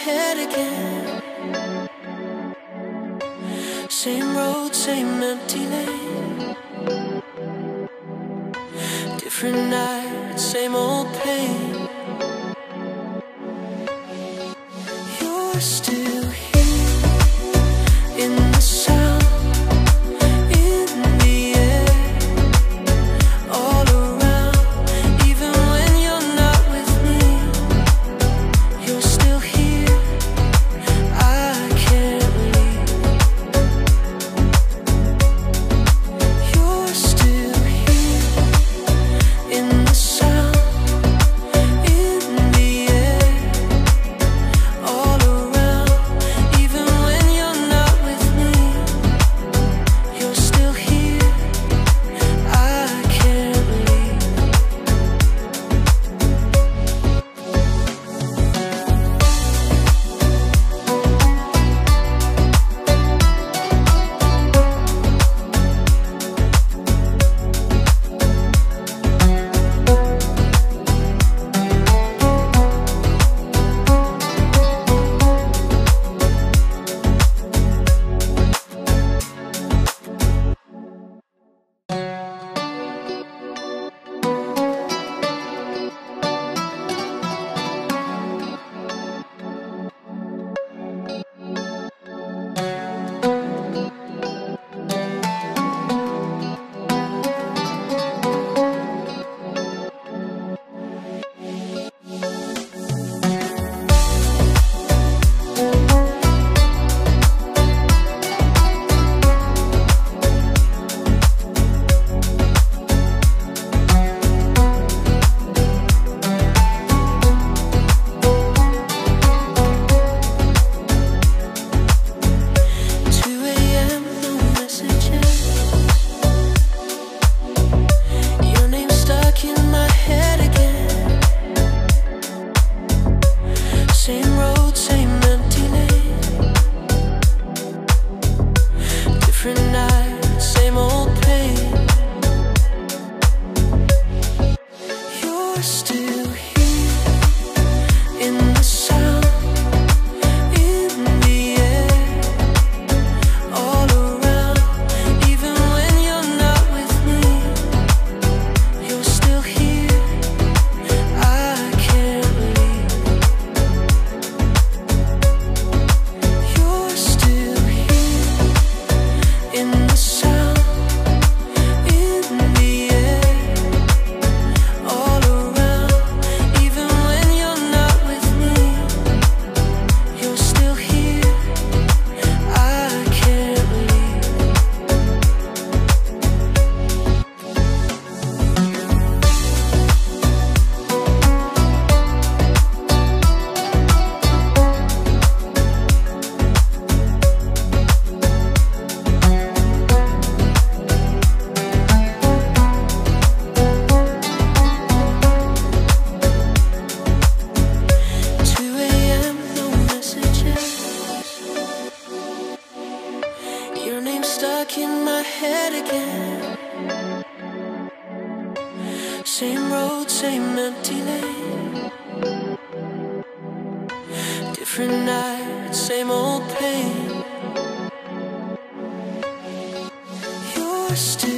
head again. Same road, same empty lane. Different night, same old pain. You're still here in the sound, in the air, all around. Even when you're not with me, you're still here. I can't leave. You're still here in the sound, in the air, all around. Even when you're not with me, you're still here. I can't leave. Same road, same empty lane. Different night, same old pain. You're still here in the sound, in the air, all around. Even when you're not with me, you're still here. I can't leave. You're still here in the sound, in the air, all around. Even when you're not with me, you're still here. I can't leave. Your name's stuck in my head again. Same road, same empty lane. Different night, same old pain. You're still